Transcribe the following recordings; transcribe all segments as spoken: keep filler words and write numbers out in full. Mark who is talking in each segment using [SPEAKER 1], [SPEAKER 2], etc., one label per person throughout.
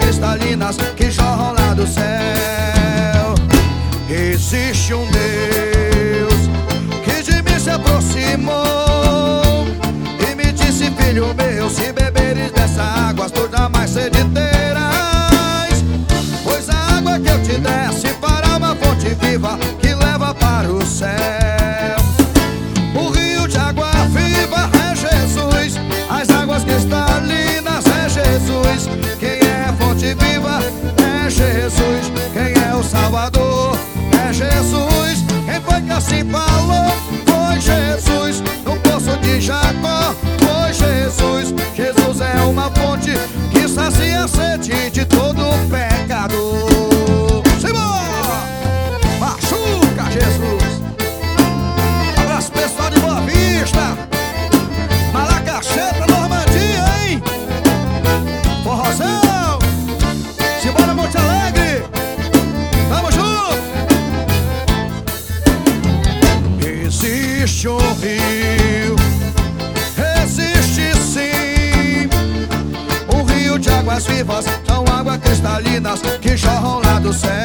[SPEAKER 1] cristalinas que jorram lá do céu. Existe um Deus que de mim se aproximou e me disse: filho meu, se beberes dessa água, tu jamais sede terás, pois a água que eu te der se fará uma fonte viva que leva para o céu. O rio de água viva é Jesus, as águas cristalinas é Jesus. Quem é fonte viva é Jesus, quem é o Salvador é Jesus. Quem foi que assim falou foi Jesus, no poço de Jacó foi Jesus. Jesus é uma fonte que sacia a sede de todo pecador. Simbora! Machuca Jesus! Abraço pessoal de Boa Vista, Malacacheta, Normandia, hein? Forrozão! Simbora, Monte Alegre! Tamo junto! Existe um rio, existe sim, um rio de águas vivas, são águas cristalinas que jorram lá do céu.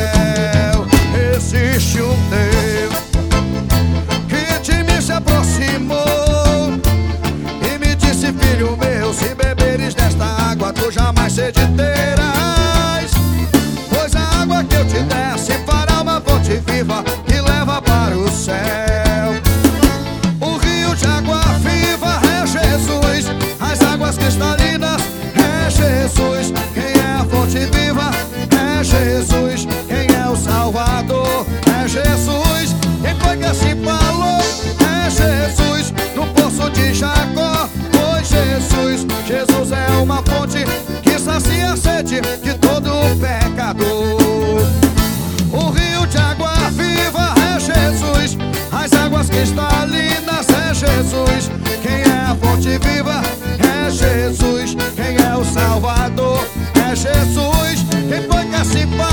[SPEAKER 1] Existe um Deus que de mim se aproximou e me disse: filho meu, se beberes desta água, tu jamais sede terás, pois a água que eu te der se fará uma fonte viva que leva para o céu. O rio de água viva é Jesus, as águas cristalinas é Jesus. Quem é a fonte viva é Jesus, quem é o Salvador é Jesus. Quem foi que assim falou é Jesus, no poço de Jacó foi Jesus. Jesus é uma fonte que sacia a sede de todo pecador. O rio de água viva é Jesus, as águas cristalinas é Jesus. Quem é a fonte viva é Jesus, quem é o Salvador é Jesus. Quem foi que assim falou